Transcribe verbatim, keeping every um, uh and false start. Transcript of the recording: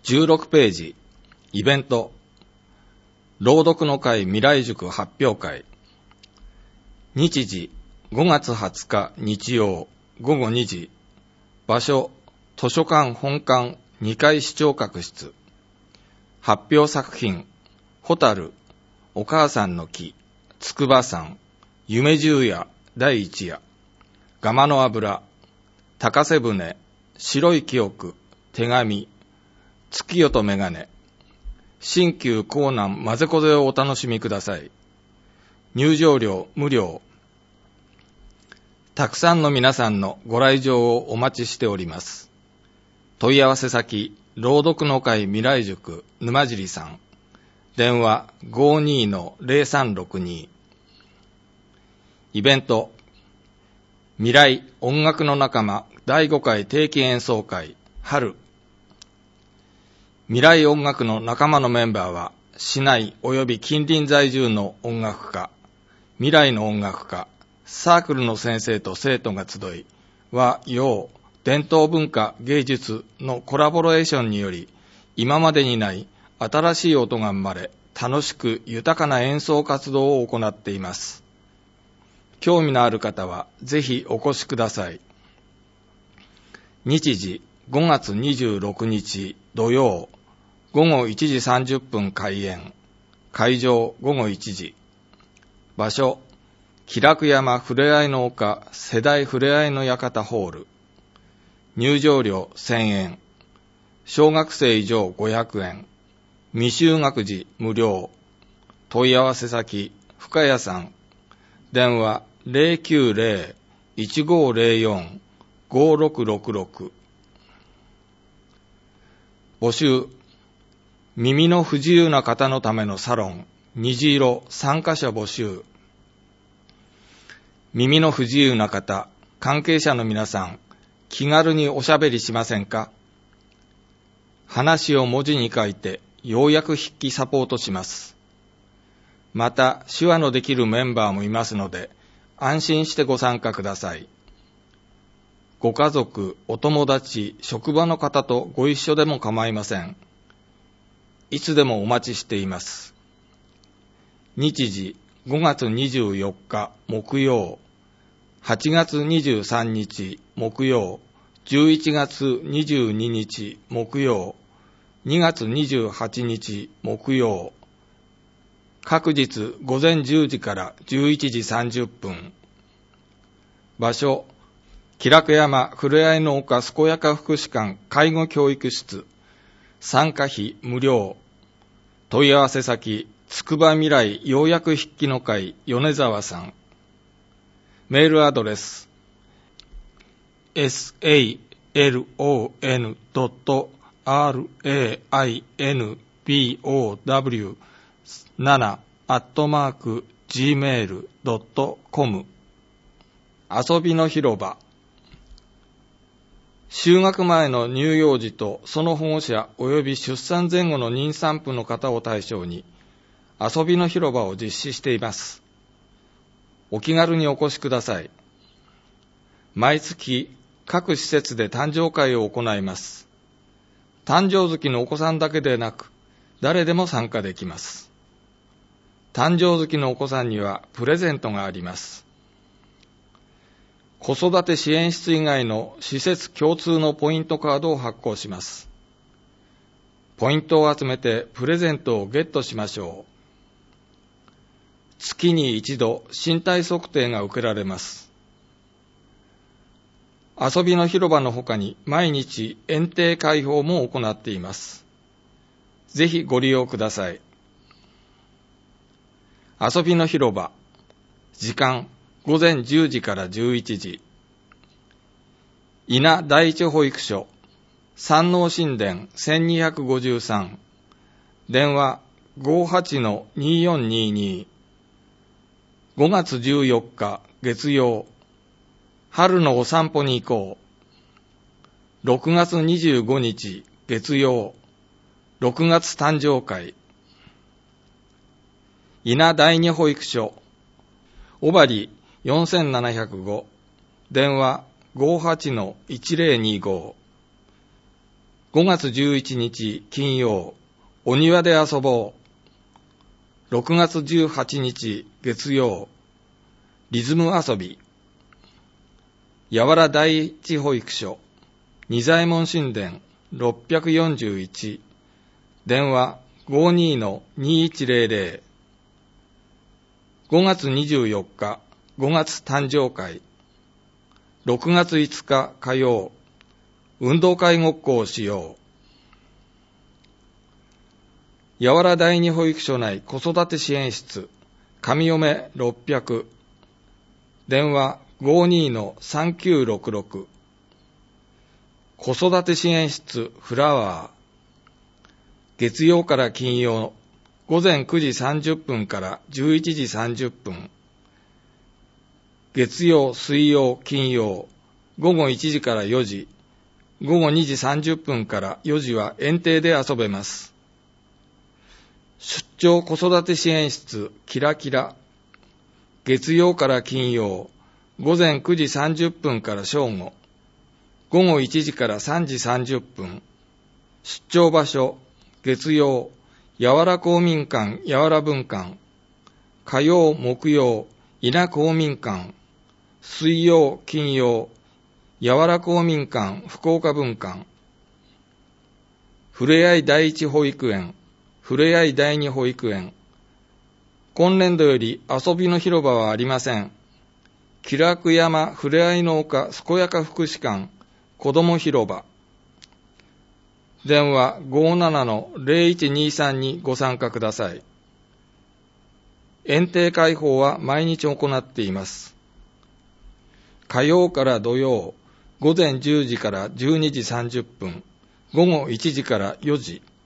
じゅうろくページ、イベント、朗読の会未来塾発表会。日時、ごがつはつか日曜、ごごにじ。場所、図書館本館にかい視聴覚室。発表作品、ホタル、お母さんの木、筑波山、夢十夜第一夜、ガマの油、高瀬舟、白い記憶、手紙、月夜とメガネ、新旧江南混ぜこぜをお楽しみください。入場料無料。たくさんの皆さんのご来場をお待ちしております。問い合わせ先、朗読の会未来塾沼尻さん。電話 ごじゅうにのゼロさんろくに。イベント、未来音楽の仲間だいごかい定期演奏会春。未来音楽の仲間のメンバーは市内及び近隣在住の音楽家、未来の音楽家、サークルの先生と生徒が集い、和洋伝統文化芸術のコラボレーションにより、今までにない新しい音が生まれ、楽しく豊かな演奏活動を行っています。興味のある方はぜひお越しください。日時、ごがつにじゅうろくにち土曜、ごごいちじさんじゅっぷん開演。会場ごごいちじ。場所、気楽山ふれあいの丘世代ふれあいの館ホール。入場料せんえん。小学生以上ごひゃくえん。未就学児無料。問い合わせ先、深谷さん。電話 ゼロきゅうゼロ いちごゼロよん ごろくろくろく。募集、耳の不自由な方のためのサロン、虹色参加者募集。耳の不自由な方、関係者の皆さん、気軽におしゃべりしませんか？話を文字に書いて、要約筆記サポートします。また、手話のできるメンバーもいますので、安心してご参加ください。ご家族、お友達、職場の方とご一緒でも構いません。いつでもお待ちしています。日時、ごがつにじゅうよっか木曜、はちがつにじゅうさんにち木曜、じゅういちがつにじゅうににち木曜、にがつにじゅうはちにち木曜、各日午前じゅうじからじゅういちじさんじゅっぷん。場所、気楽山ふれあいの丘健やか福祉館介護教育室。参加費無料。問い合わせ先、つくば未来要約筆記の会米沢さん。メールアドレス エスエーエルオーエヌドットアールエーアイエヌビーオーダブリューなな アットマーク ジーメールドットコム。 遊びの広場。就学前の乳幼児とその保護者及び出産前後の妊産婦の方を対象に遊びの広場を実施しています。お気軽にお越しください。毎月各施設で誕生会を行います。誕生月のお子さんだけでなく誰でも参加できます。誕生月のお子さんにはプレゼントがあります。子育て支援室以外の施設共通のポイントカードを発行します。ポイントを集めてプレゼントをゲットしましょう。月に一度身体測定が受けられます。遊びの広場の他に毎日園庭開放も行っています。ぜひご利用ください。遊びの広場。時間ごぜんじゅうじからじゅういちじ。稲第一保育所山王神殿せんにひゃくごじゅうさん。電話 ごはちのによんにーにー。ごがつじゅうよっか月曜、春のお散歩に行こう。ろくがつにじゅうごにち月曜、ろくがつ誕生会。稲第二保育所小針よんせんななひゃくご。電話 ごはちのいちぜろにーご。 ごがつじゅういちにち金曜、お庭で遊ぼう。ろくがつじゅうはちにち月曜、リズム遊び。やわら第一保育所、仁左衛門神殿ろっぴゃくよんじゅういち、電話 ごじゅうにのにいちゼロゼロ。ごがつにじゅうよっか、ごがつ誕生会。ろくがついつか火曜、運動会ごっこをしよう。やわら第二保育所内子育て支援室、神嫁ろっぴゃく、電話 ごじゅうにのさんきゅうろくろく。子育て支援室フラワー。月曜から金曜、ごぜんくじさんじゅっぷんからじゅういちじさんじゅっぷん。月曜、水曜、金曜、ごごいちじからよじ、ごごにじさんじゅっぷんからよじは園庭で遊べます。出張子育て支援室キラキラ。月曜から金曜、ごぜんくじさんじゅっぷんから正午、ごごいちじからさんじさんじゅっぷん。出張場所、月曜、やわら公民館やわら文館。火曜、木曜、稲公民館。水曜、金曜、やわら公民館福岡文館。ふれあい第一保育園、ふれあい第二保育園。今年度より遊びの広場はありません。気楽山ふれあいの丘健やか福祉館子ども広場。電話 ごじゅうななのゼロいちにさん にご参加ください。園庭開放は毎日行っています。火曜から土曜、ごぜんじゅうじからじゅうにじさんじゅっぷん、ごごいちじからよじ。